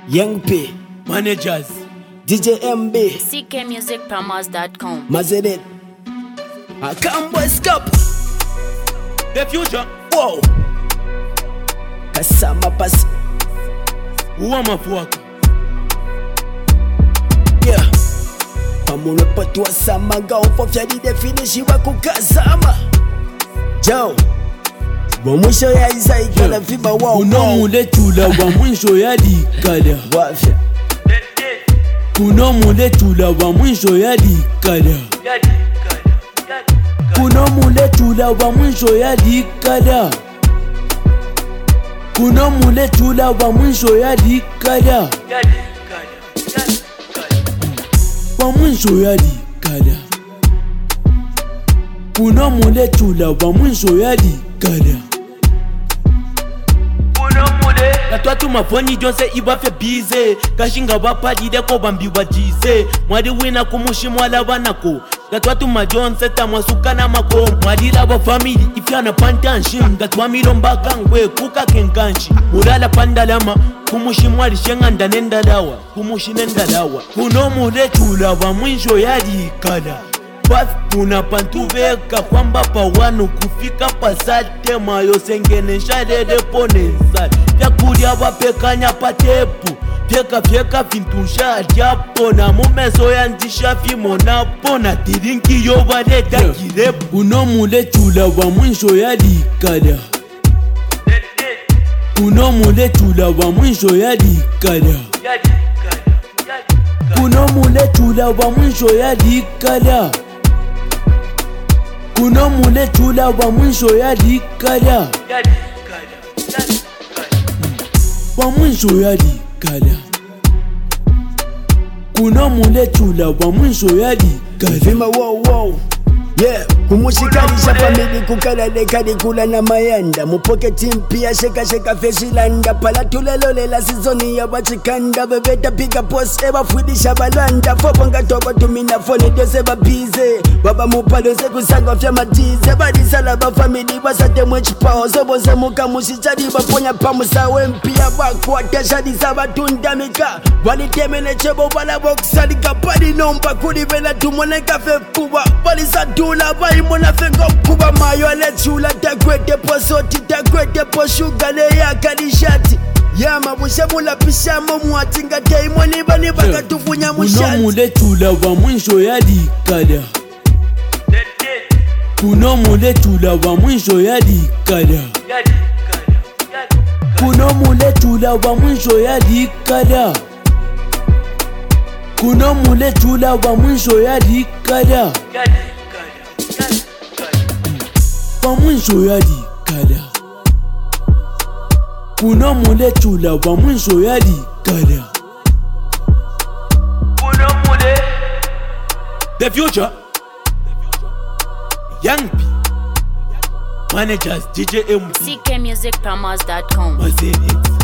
Young P, Managers, DJ MB, ckmusicpromos.com. Mazedet, I come West Cup, The Future, whoa, Kasama Pass, Uwamafuaka, yeah. Pamuno patu sama gao fofya di definishi wa kukazama Joe, wa mwisho ya izaika na fiba wao Kuno mule chula wa mwisho ya dikada Wafya, Kuno mule chula wa mwisho ya dikada Kuno mule chula wa mwisho ya dikada Kuno mule chula wa mwisho ya dikada Wa mwisho ya dikada Kuno mule chula wa mwisho ya dikada Katwatu mafoni jonse ibafe bize Kashinga wapadide ko bambi wajize Mwadi wina kumushi mwala wanako Katwatu majonse tamwasuka na mako Mwadi labo family ifyana pantanshim Katwa milomba kangwe kuka kenkanshi Mulala pandalama kumushi mwali shenga ndanendalawa Kumushi nendalawa Kuno mule chula wa mwisho yadi kada Bas tunapantuveka kwamba pawanu kufika pasate mayo sengene shalede ponesa Vyakulia vapekanya patepu Vyeka vintusha japo na mumeso yanzisha fimonapo na tirinki yo valeta kirepu Kuno mule chula wa mwisho ya dikada Kuno mule chula wa mwisho ya dikada Kuno mule chula wa mwisho ya dikada Kuno mule chula wa mwisho ya dikada Wa mwisho ya dikada Kuno mule chula wa mwisho ya dikada Vima wow yeah. Kumushikanisha famili kukalale kadi kula na mayanda Mupoketi mpia sheka feshilanda Pala tulelolela sizoni ya wachikanda Bebeta piga post eba fwidisha balanda Fobonga toba tumina foni dose babize Baba mupalo se kusanga fya matize Badisala ba famili basate mwechipao Soboze muka mushichadi baponya pamusawe mpia Wakwa teshadi sabatundamika Walitemene chebo wala boksalika Padi nomba kulivela tumone kafe kuba Walisatula Mona fengo kuba mayo alechula Takwete po soti, takwete po shuga Le ya kalishati Yama bushabula pishamo Mwatinga teimo niba katufunya mushati Kuno mule chula wa mwisho ya dikada Kuno mule chula wa mwisho ya dikada Kuno mule chula wa mwisho ya dikada Kuno mule chula wa mwisho ya dikada Wa mwisho ya dikada Kuno mule chula wa mwisho ya dikada Kuno mule The Future Young P Managers DJ MB ckmusicpromos.com. Mazedet